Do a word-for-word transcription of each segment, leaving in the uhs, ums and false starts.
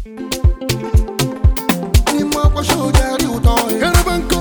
Ni mwa show jari uto. Arabanko.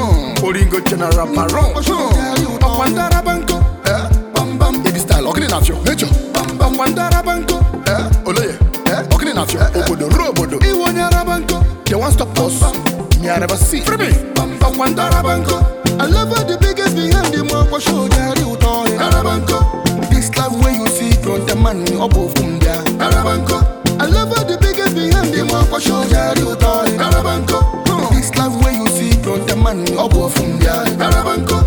Oringo general paron. Okwanda Arabanko. Eh, bam bam. Baby style, okini nafyo. Necho. Bam bam. Okwanda Arabanko. Eh, oleye. Eh, okini nafyo. Obodo, robodo. Iwoni Arabanko. They won't stop us. Me I never see. Free me. Okwanda Arabanko. I love her the biggest behind the mwa show jari uto. Arabanko. This love where you see from the man above India. Arabanko. I love her the biggest behind the mwa show jari uto. Arabanko. This love where you see from the man above India. Arabanko.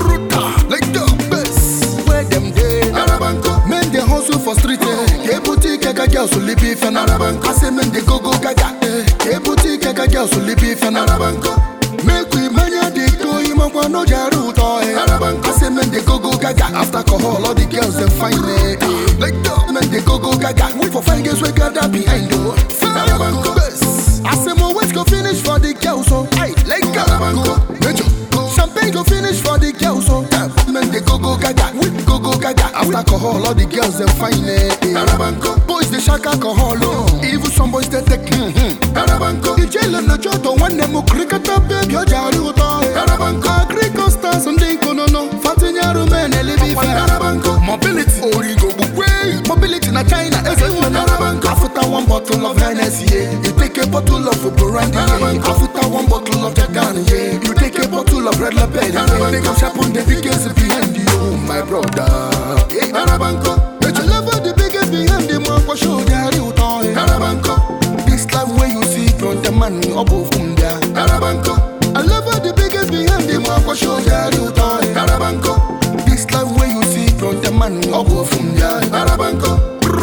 Like the best. Where them day. Arabanko. Men they hustle for street. Ke boutique gaga girls so libi fan Arabanko. I say men they go go gaga. Ke boutique gaga girls so libi fan Arabanko. Make we mania they go ima kwa no jaru to. Arabanko. I say men they go go gaga. After alcohol all the girls them fine it. Like the men they go go gaga. Wait for fine girls we gather behind you. Arabanko. I say more wait go finish for the girls so. Hey, like Arabanko. Champagne go finish for the girls so. Men they go go gaga. We go go gaga. After alcohol all the girls them fine it. Arabanko. Boys they shack alcohol. Even some boys they take. Arabanko. The jail no joto one them cricket up baby your jari uto. Arabanko. Agri constance and they no no. Fatinya rumen elibi fa. Arabanko. Mobility. Origo way. Mobility na China. Everyone Arabanko. After one bottle of Hennessy, you take a bottle of brandy. After one bottle of Jagan, you take a bottle of Red Label. They come shop on the biggest behind you, my brother. Arabanko. I love her the biggest behind the mwa show jari uto. Arabanko. This love where you see from the man above India. Arabanko. I love her the biggest behind the mwa show jari uto. Arabanko. This love where you see from the man above India. Arabanko.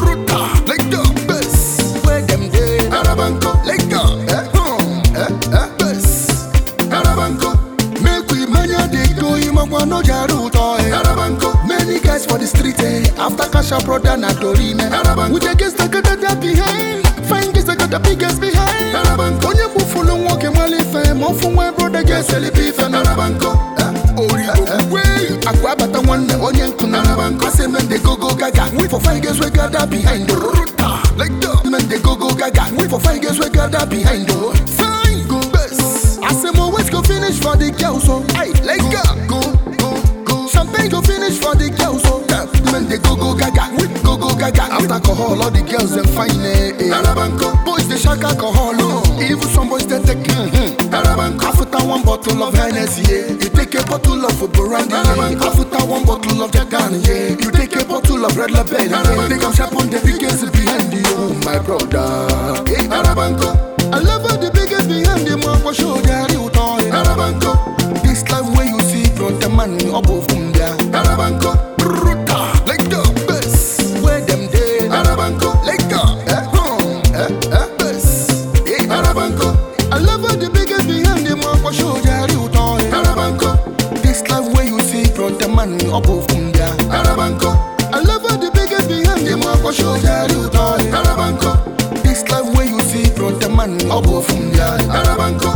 Like the best. Where them day. Arabanko. Like the eh, eh, eh, best. Arabanko. Make we mania they go ima kwa no jaru to. Arabanko. Many guys for the street eh. After cash out brother na dorime. Arabanko. We the guys that got that behind. Fine guys that got the biggest behind. Arabanko. Onye mu follow walk and wale fame. Off from where brother guys sell it beef and Arabanko. Origo way. Akwa bata one onye kuna Arabanko. I say men they go go gaga. We for fine guys we got that behind. Like the men they go go gaga. We for fine guys we got that behind. Fine go best. I say more wait go finish for the girls so. Hey, like go go go go. Champagne go finish for the girls so. Men they go go gaga. We go go gaga. After alcohol all the girls them fine eh. Arabanko. Boys they shack alcohol. Even some boys they take. Arabanko. After one bottle of Hennessy, you take a bottle of brandy. After one bottle of Jagan, you take a bottle of Red Label. They come shop on the biggest behind you, my brother. Arabanko. I love her the biggest behind the mwa show jari uto. Arabanko. This love where you see from the man above India. Arabanko. Like the best. Where them day. Arabanko. Like the eh, eh, eh, best. Arabanko. I love her the biggest behind the mwa show jari uto. Arabanko. This love where you see from the man above India. Arabanko. I love her the biggest behind the mwa show jari uto. Arabanko. This love where you see from the man above India. Arabanko.